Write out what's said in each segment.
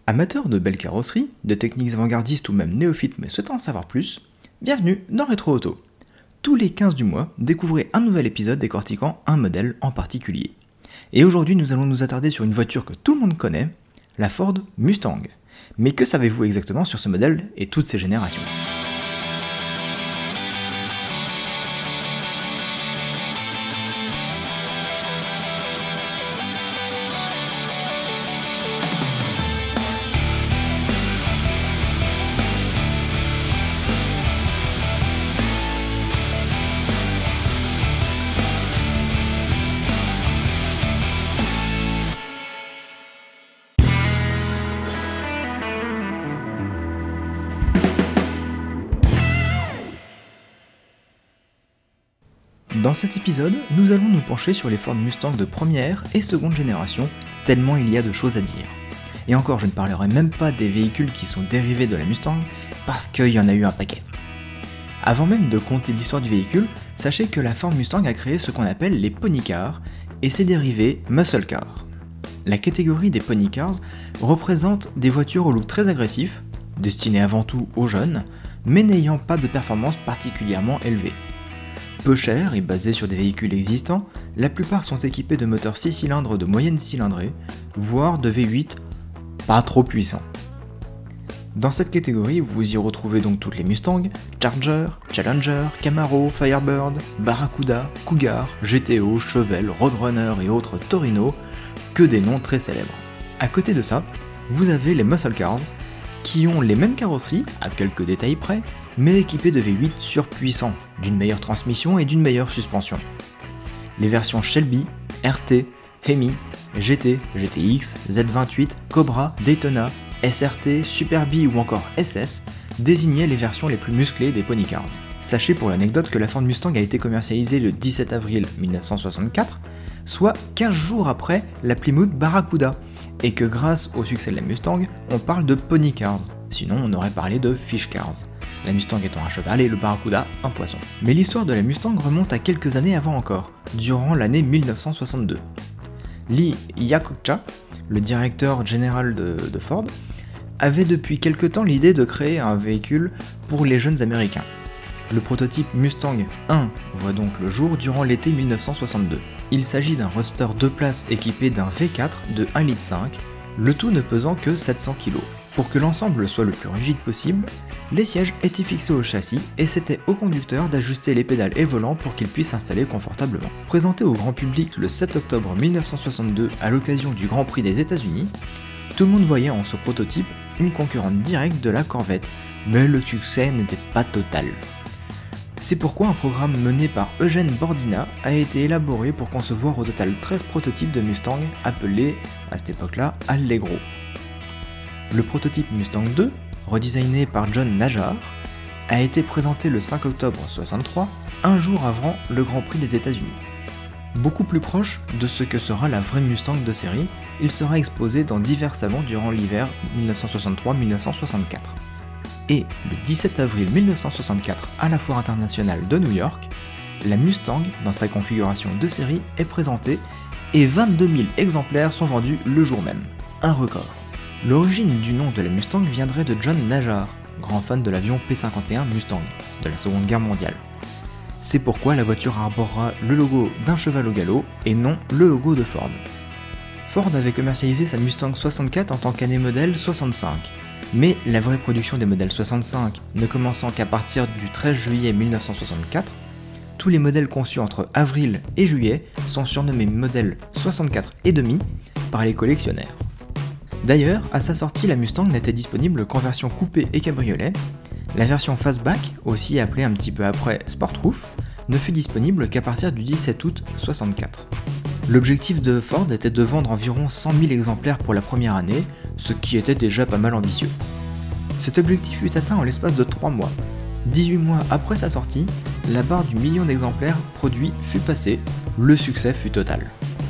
Amateurs de belles carrosseries, de techniques avant-gardistes ou même néophytes mais souhaitant en savoir plus, bienvenue dans Rétro Auto. Tous les 15 du mois, découvrez un nouvel épisode décortiquant un modèle en particulier. Et aujourd'hui, nous allons nous attarder sur une voiture que tout le monde connaît, la Ford Mustang. Mais que savez-vous exactement sur ce modèle et toutes ses générations ? Dans cet épisode, nous allons nous pencher sur les Ford Mustang de première et seconde génération, tellement il y a de choses à dire. Et encore, je ne parlerai même pas des véhicules qui sont dérivés de la Mustang, parce qu'il y en a eu un paquet. Avant même de compter l'histoire du véhicule, sachez que la Ford Mustang a créé ce qu'on appelle les pony cars, et ses dérivés muscle cars. La catégorie des pony cars représente des voitures au look très agressif, destinées avant tout aux jeunes, mais n'ayant pas de performance particulièrement élevée. Peu chers et basés sur des véhicules existants, la plupart sont équipés de moteurs 6 cylindres de moyenne cylindrée, voire de V8 pas trop puissants. Dans cette catégorie, vous y retrouvez donc toutes les Mustang, Charger, Challenger, Camaro, Firebird, Barracuda, Cougar, GTO, Chevelle, Roadrunner et autres Torino, que des noms très célèbres. À côté de ça, vous avez les muscle cars, qui ont les mêmes carrosseries, à quelques détails près, mais équipés de V8 surpuissants, d'une meilleure transmission et d'une meilleure suspension. Les versions Shelby, RT, Hemi, GT, GTX, Z28, Cobra, Daytona, SRT, Super B ou encore SS désignaient les versions les plus musclées des pony cars. Sachez pour l'anecdote que la Ford Mustang a été commercialisée le 17 avril 1964, soit 15 jours après la Plymouth Barracuda, et que grâce au succès de la Mustang, on parle de pony cars, sinon on aurait parlé de fish cars. La Mustang étant un cheval et le Barracuda un poisson. Mais l'histoire de la Mustang remonte à quelques années avant encore, durant l'année 1962. Lee Iacocca, le directeur général de Ford, avait depuis quelque temps l'idée de créer un véhicule pour les jeunes américains. Le prototype Mustang 1 voit donc le jour durant l'été 1962. Il s'agit d'un roadster 2 places équipé d'un V4 de 1,5 litre, le tout ne pesant que 700 kg. Pour que l'ensemble soit le plus rigide possible, les sièges étaient fixés au châssis et c'était au conducteur d'ajuster les pédales et le volant pour qu'il puisse s'installer confortablement. Présenté au grand public le 7 octobre 1962 à l'occasion du Grand Prix des États-Unis, tout le monde voyait en ce prototype une concurrente directe de la Corvette, mais le succès n'était pas total. C'est pourquoi un programme mené par Eugène Bordina a été élaboré pour concevoir au total 13 prototypes de Mustang appelés, à cette époque-là, Allegro. Le prototype Mustang 2, redesigné par John Najjar, a été présenté le 5 octobre 1963, un jour avant le Grand Prix des États-Unis. Beaucoup plus proche de ce que sera la vraie Mustang de série, il sera exposé dans divers salons durant l'hiver 1963-1964. Et le 17 avril 1964, à la Foire internationale de New York, la Mustang, dans sa configuration de série, est présentée et 22 000 exemplaires sont vendus le jour même. Un record. L'origine du nom de la Mustang viendrait de John Najjar, grand fan de l'avion P-51 Mustang, de la Seconde Guerre mondiale. C'est pourquoi la voiture arborera le logo d'un cheval au galop et non le logo de Ford. Ford avait commercialisé sa Mustang 64 en tant qu'année modèle 65, mais la vraie production des modèles 65 ne commençant qu'à partir du 13 juillet 1964, tous les modèles conçus entre avril et juillet sont surnommés modèles 64 et demi par les collectionneurs. D'ailleurs, à sa sortie, la Mustang n'était disponible qu'en version coupé et cabriolet. La version fastback, aussi appelée un petit peu après Sport Roof, ne fut disponible qu'à partir du 17 août 1964. L'objectif de Ford était de vendre environ 100 000 exemplaires pour la première année, ce qui était déjà pas mal ambitieux. Cet objectif fut atteint en l'espace de 3 mois. 18 mois après sa sortie, la barre du million d'exemplaires produits fut passée, le succès fut total.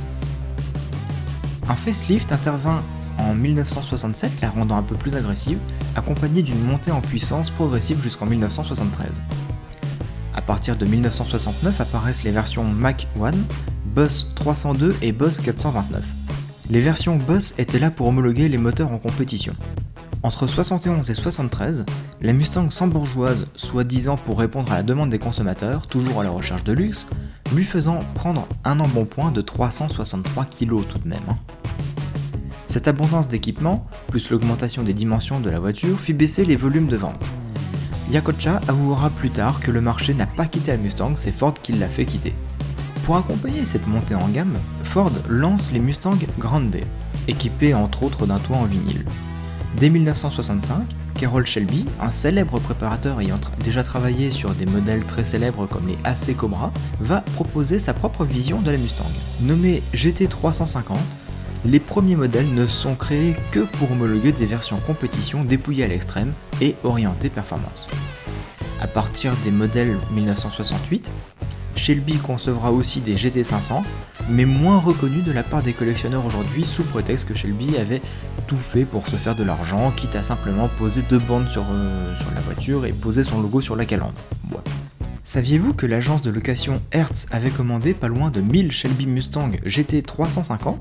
Un facelift intervint en 1967, la rendant un peu plus agressive, accompagnée d'une montée en puissance progressive jusqu'en 1973. À partir de 1969 apparaissent les versions Mach 1, Boss 302 et Boss 429. Les versions Boss étaient là pour homologuer les moteurs en compétition. Entre 71 et 73, la Mustang sans bourgeoise, soi-disant pour répondre à la demande des consommateurs, toujours à la recherche de luxe, lui faisant prendre un embonpoint de 363 kg tout de même. Cette abondance d'équipement, plus l'augmentation des dimensions de la voiture, fit baisser les volumes de vente. Yakocha avouera plus tard que le marché n'a pas quitté la Mustang, c'est Ford qui l'a fait quitter. Pour accompagner cette montée en gamme, Ford lance les Mustang Grande, équipés entre autres d'un toit en vinyle. Dès 1965, Carroll Shelby, un célèbre préparateur ayant déjà travaillé sur des modèles très célèbres comme les AC Cobra, va proposer sa propre vision de la Mustang. Nommée GT350, les premiers modèles ne sont créés que pour homologuer des versions compétition dépouillées à l'extrême et orientées performance. À partir des modèles 1968, Shelby concevra aussi des GT500, mais moins reconnus de la part des collectionneurs aujourd'hui sous prétexte que Shelby avait tout fait pour se faire de l'argent, quitte à simplement poser deux bandes sur la voiture et poser son logo sur la calandre. Ouais. Saviez-vous que l'agence de location Hertz avait commandé pas loin de 1000 Shelby Mustang GT350 ?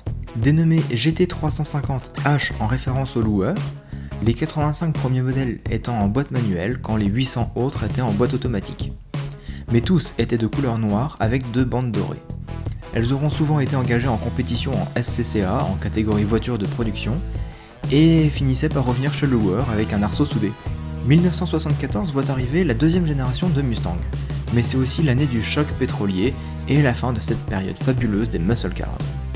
Dénommé GT350H en référence au loueur, les 85 premiers modèles étant en boîte manuelle quand les 800 autres étaient en boîte automatique. Mais tous étaient de couleur noire avec deux bandes dorées. Elles auront souvent été engagées en compétition en SCCA, en catégorie voiture de production, et finissaient par revenir chez le loueur avec un arceau soudé. 1974 voit arriver la deuxième génération de Mustang, mais c'est aussi l'année du choc pétrolier et la fin de cette période fabuleuse des muscle cars.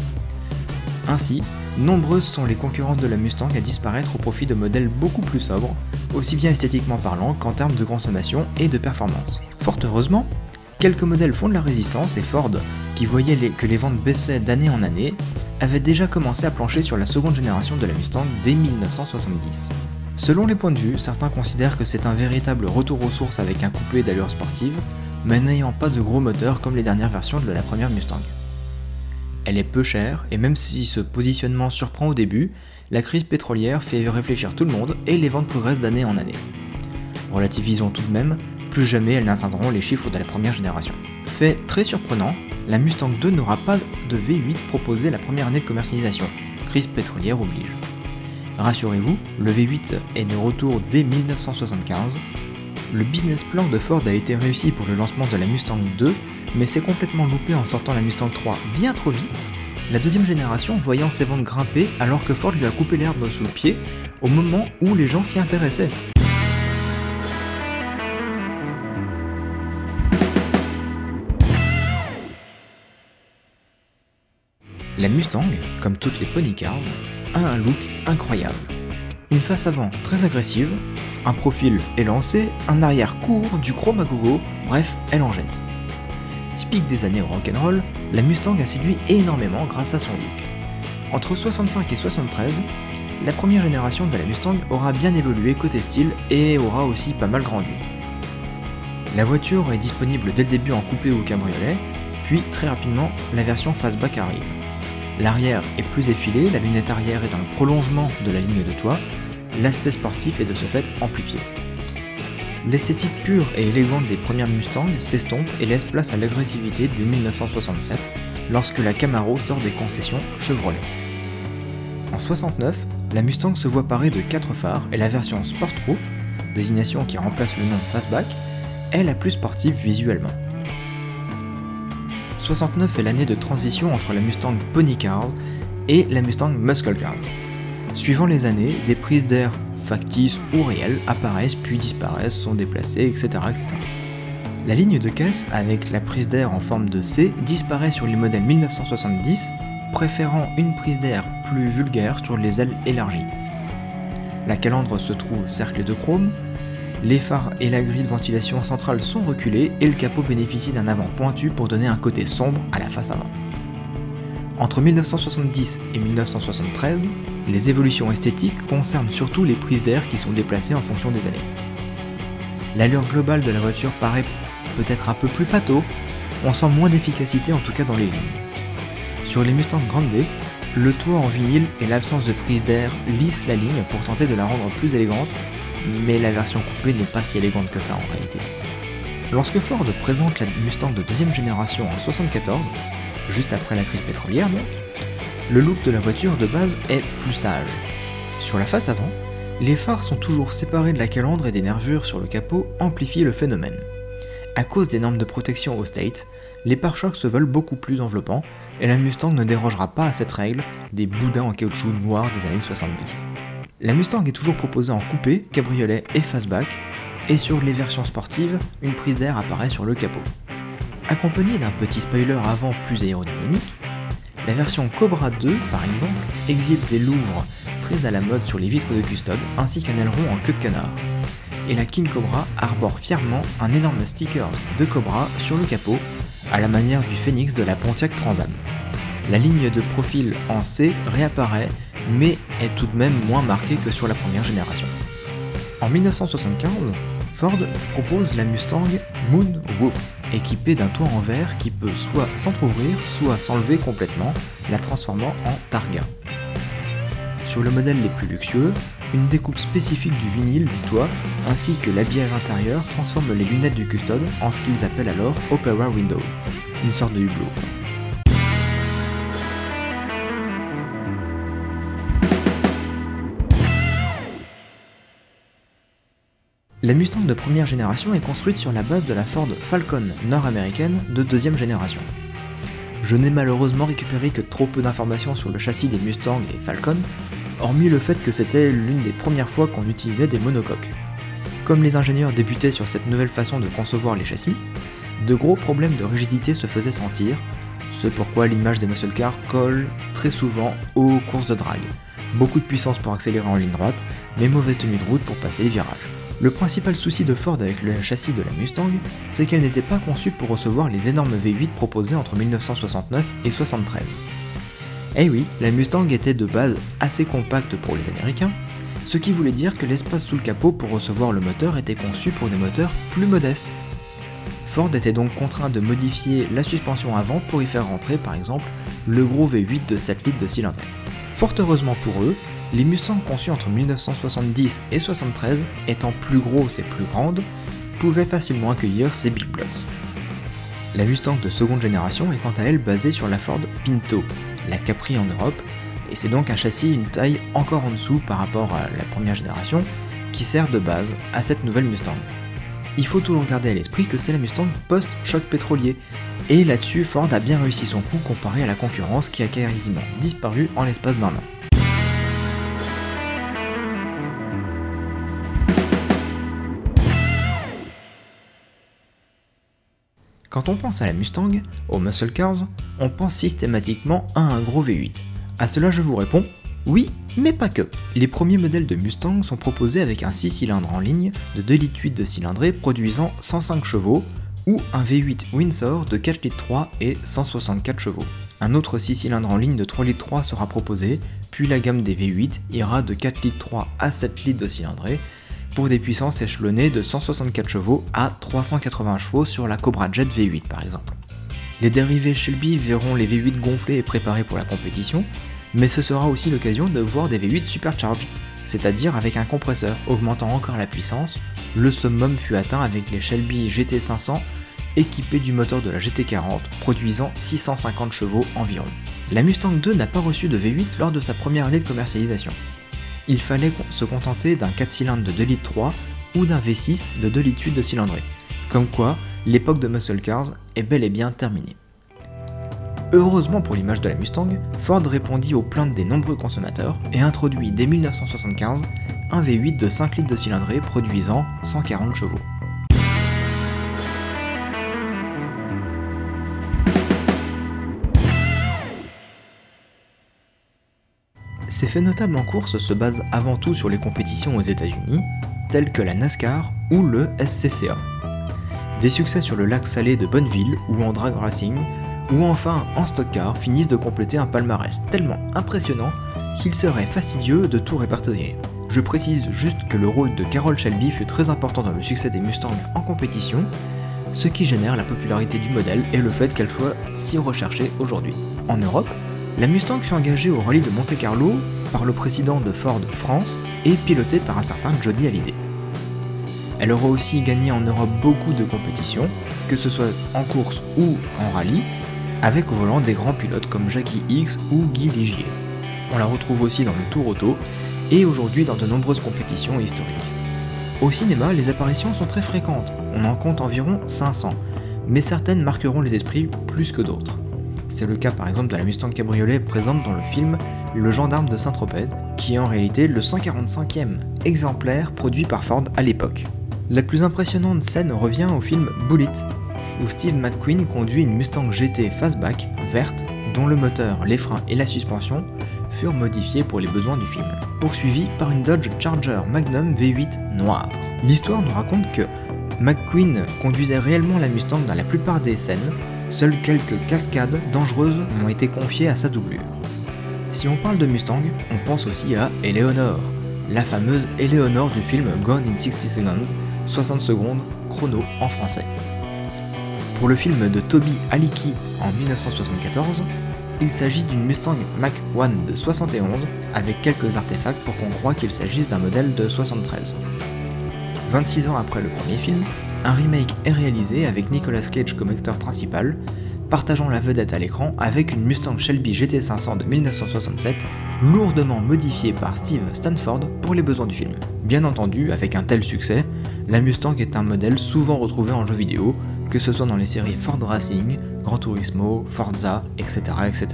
Ainsi, nombreuses sont les concurrentes de la Mustang à disparaître au profit de modèles beaucoup plus sobres, aussi bien esthétiquement parlant qu'en termes de consommation et de performance. Fort heureusement, quelques modèles font de la résistance et Ford, qui voyait que les ventes baissaient d'année en année, avait déjà commencé à plancher sur la seconde génération de la Mustang dès 1970. Selon les points de vue, certains considèrent que c'est un véritable retour aux sources avec un coupé d'allure sportive, mais n'ayant pas de gros moteur comme les dernières versions de la première Mustang. Elle est peu chère, et même si ce positionnement surprend au début, la crise pétrolière fait réfléchir tout le monde et les ventes progressent d'année en année. Relativisons tout de même, plus jamais elles n'atteindront les chiffres de la première génération. Fait très surprenant, la Mustang 2 n'aura pas de V8 proposé la première année de commercialisation, crise pétrolière oblige. Rassurez-vous, le V8 est de retour dès 1975. Le business plan de Ford a été réussi pour le lancement de la Mustang 2, mais s'est complètement loupé en sortant la Mustang 3 bien trop vite, la deuxième génération voyant ses ventes grimper alors que Ford lui a coupé l'herbe sous le pied au moment où les gens s'y intéressaient. La Mustang, comme toutes les pony cars, a un look incroyable. Une face avant très agressive, un profil élancé, un arrière court, du chrome à gogo, bref, elle en jette. Typique des années rock'n'roll, la Mustang a séduit énormément grâce à son look. Entre 65 et 73, la première génération de la Mustang aura bien évolué côté style et aura aussi pas mal grandi. La voiture est disponible dès le début en coupé ou cabriolet, puis très rapidement la version fastback arrive. L'arrière est plus effilé, la lunette arrière est dans le prolongement de la ligne de toit, l'aspect sportif est de ce fait amplifié. L'esthétique pure et élégante des premières Mustangs s'estompe et laisse place à l'agressivité dès 1967, lorsque la Camaro sort des concessions Chevrolet. En 69, la Mustang se voit parée de 4 phares et la version Sport Roof, désignation qui remplace le nom Fastback, est la plus sportive visuellement. 69 est l'année de transition entre la Mustang Pony Cars et la Mustang Muscle Cars. Suivant les années, des prises d'air factices ou réelles apparaissent puis disparaissent, sont déplacées, etc., etc. La ligne de caisse avec la prise d'air en forme de C disparaît sur les modèles 1970, préférant une prise d'air plus vulgaire sur les ailes élargies. La calandre se trouve cerclée de chrome, les phares et la grille de ventilation centrale sont reculés et le capot bénéficie d'un avant pointu pour donner un côté sombre à la face avant. Entre 1970 et 1973, les évolutions esthétiques concernent surtout les prises d'air qui sont déplacées en fonction des années. L'allure globale de la voiture paraît peut-être un peu plus pâteau, on sent moins d'efficacité en tout cas dans les lignes. Sur les Mustang Grande, le toit en vinyle et l'absence de prise d'air lissent la ligne pour tenter de la rendre plus élégante, mais la version coupée n'est pas si élégante que ça en réalité. Lorsque Ford présente la Mustang de deuxième génération en 1974, juste après la crise pétrolière donc, le look de la voiture de base est plus sage. Sur la face avant, les phares sont toujours séparés de la calandre et des nervures sur le capot amplifient le phénomène. À cause des normes de protection au States, les pare-chocs se veulent beaucoup plus enveloppants et la Mustang ne dérogera pas à cette règle des boudins en caoutchouc noir des années 70. La Mustang est toujours proposée en coupé, cabriolet et fastback, et sur les versions sportives, une prise d'air apparaît sur le capot. Accompagnée d'un petit spoiler avant plus aérodynamique, la version Cobra 2, par exemple, exhibe des louvres très à la mode sur les vitres de custode, ainsi qu'un aileron en queue de canard. Et la King Cobra arbore fièrement un énorme sticker de Cobra sur le capot, à la manière du Phoenix de la Pontiac Trans Am. La ligne de profil en C réapparaît, mais est tout de même moins marquée que sur la première génération. En 1975, Ford propose la Mustang Moonroof, équipée d'un toit en verre qui peut soit s'entrouvrir, soit s'enlever complètement, la transformant en targa. Sur le modèle les plus luxueux, une découpe spécifique du vinyle du toit ainsi que l'habillage intérieur transforme les lunettes du custode en ce qu'ils appellent alors Opera Window, une sorte de hublot. La Mustang de première génération est construite sur la base de la Ford Falcon nord-américaine de deuxième génération. Je n'ai malheureusement récupéré que trop peu d'informations sur le châssis des Mustang et Falcon, hormis le fait que c'était l'une des premières fois qu'on utilisait des monocoques. Comme les ingénieurs débutaient sur cette nouvelle façon de concevoir les châssis, de gros problèmes de rigidité se faisaient sentir, ce pourquoi l'image des muscle cars colle très souvent aux courses de drague. Beaucoup de puissance pour accélérer en ligne droite, mais mauvaise tenue de route pour passer les virages. Le principal souci de Ford avec le châssis de la Mustang, c'est qu'elle n'était pas conçue pour recevoir les énormes V8 proposés entre 1969 et 1973. Eh oui, la Mustang était de base assez compacte pour les Américains, ce qui voulait dire que l'espace sous le capot pour recevoir le moteur était conçu pour des moteurs plus modestes. Ford était donc contraint de modifier la suspension avant pour y faire rentrer par exemple le gros V8 de 7 litres de cylindrée. Fort heureusement pour eux, les Mustangs conçus entre 1970 et 1973, étant plus grosses et plus grandes, pouvaient facilement accueillir ces Big Blocks. La Mustang de seconde génération est quant à elle basée sur la Ford Pinto, la Capri en Europe, et c'est donc un châssis une taille encore en dessous par rapport à la première génération, qui sert de base à cette nouvelle Mustang. Il faut toujours garder à l'esprit que c'est la Mustang post-choc pétrolier, et là-dessus Ford a bien réussi son coup comparé à la concurrence qui a quasiment disparu en l'espace d'un an. Quand on pense à la Mustang, aux muscle cars, on pense systématiquement à un gros V8. À cela je vous réponds, oui, mais pas que. Les premiers modèles de Mustang sont proposés avec un 6 cylindres en ligne de 2,8 litres de cylindrée produisant 105 chevaux ou un V8 Windsor de 4,3 litres et 164 chevaux. Un autre 6 cylindres en ligne de 3,3 litres sera proposé, puis la gamme des V8 ira de 4,3 litres à 7 litres de cylindrée pour des puissances échelonnées de 164 chevaux à 380 chevaux sur la Cobra Jet V8 par exemple. Les dérivés Shelby verront les V8 gonflés et préparés pour la compétition, mais ce sera aussi l'occasion de voir des V8 supercharged, c'est-à-dire avec un compresseur augmentant encore la puissance. Le summum fut atteint avec les Shelby GT500 équipés du moteur de la GT40 produisant 650 chevaux environ. La Mustang 2 n'a pas reçu de V8 lors de sa première année de commercialisation. Il fallait se contenter d'un 4 cylindres de 2,3 litres ou d'un V6 de 2,8 litres de cylindrée. Comme quoi, l'époque de muscle cars est bel et bien terminée. Heureusement pour l'image de la Mustang, Ford répondit aux plaintes des nombreux consommateurs et introduit dès 1975 un V8 de 5 litres de cylindrée produisant 140 chevaux. Ces faits notables en course se basent avant tout sur les compétitions aux États-Unis, telles que la NASCAR ou le SCCA. Des succès sur le lac salé de Bonneville ou en drag racing, ou enfin en stock car finissent de compléter un palmarès tellement impressionnant qu'il serait fastidieux de tout répertorier. Je précise juste que le rôle de Carroll Shelby fut très important dans le succès des Mustangs en compétition, ce qui génère la popularité du modèle et le fait qu'elle soit si recherchée aujourd'hui. En Europe, la Mustang fut engagée au rallye de Monte-Carlo par le président de Ford France et pilotée par un certain Johnny Hallyday. Elle aura aussi gagné en Europe beaucoup de compétitions, que ce soit en course ou en rallye, avec au volant des grands pilotes comme Jackie Hicks ou Guy Ligier. On la retrouve aussi dans le Tour Auto, et aujourd'hui dans de nombreuses compétitions historiques. Au cinéma, les apparitions sont très fréquentes, on en compte environ 500, mais certaines marqueront les esprits plus que d'autres. C'est le cas par exemple de la Mustang Cabriolet présente dans le film Le Gendarme de Saint-Tropez, qui est en réalité le 145e exemplaire produit par Ford à l'époque. La plus impressionnante scène revient au film Bullitt, où Steve McQueen conduit une Mustang GT Fastback verte, dont le moteur, les freins et la suspension furent modifiés pour les besoins du film, poursuivi par une Dodge Charger Magnum V8 noire. L'histoire nous raconte que McQueen conduisait réellement la Mustang dans la plupart des scènes, seules quelques cascades dangereuses ont été confiées à sa doublure. Si on parle de Mustang, on pense aussi à Eleanor, la fameuse Eleanor du film Gone in 60 Seconds, 60 secondes chrono en français. Pour le film de Toby Halicki en 1974, il s'agit d'une Mustang Mach-1 de 71 avec quelques artefacts pour qu'on croie qu'il s'agisse d'un modèle de 73. 26 ans après le premier film, un remake est réalisé avec Nicolas Cage comme acteur principal, partageant la vedette à l'écran avec une Mustang Shelby GT500 de 1967, lourdement modifiée par Steve Stanford pour les besoins du film. Bien entendu, avec un tel succès, la Mustang est un modèle souvent retrouvé en jeux vidéo, que ce soit dans les séries Ford Racing, Gran Turismo, Forza, etc. etc.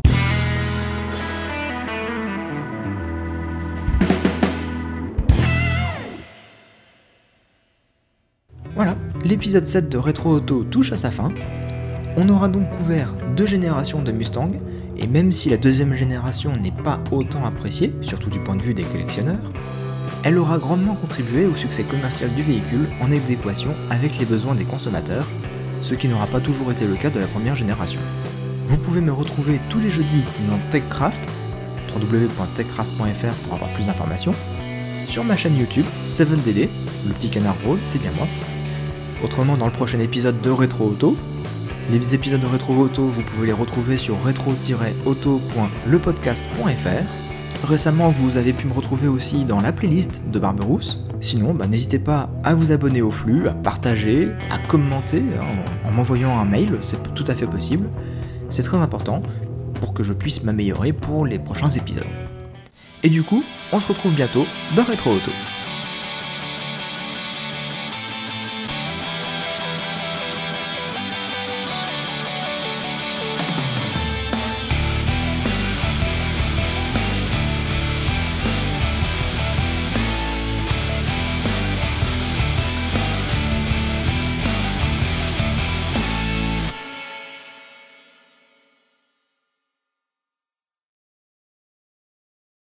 Voilà, l'épisode 7 de Rétro Auto touche à sa fin. On aura donc couvert 2 générations de Mustang, et même si la deuxième génération n'est pas autant appréciée, surtout du point de vue des collectionneurs, elle aura grandement contribué au succès commercial du véhicule en adéquation avec les besoins des consommateurs, ce qui n'aura pas toujours été le cas de la première génération. Vous pouvez me retrouver tous les jeudis dans TechCraft, www.techcraft.fr pour avoir plus d'informations, sur ma chaîne YouTube, 7DD, le petit canard rose, c'est bien moi. Autrement, dans le prochain épisode de Rétro Auto, les épisodes de Rétro Auto, vous pouvez les retrouver sur rétro-auto.lepodcast.fr. Récemment, vous avez pu me retrouver aussi dans la playlist de Barberousse. Sinon, n'hésitez pas à vous abonner au flux, à partager, à commenter en m'envoyant un mail, c'est tout à fait possible. C'est très important pour que je puisse m'améliorer pour les prochains épisodes. Et du coup, on se retrouve bientôt dans Rétro Auto.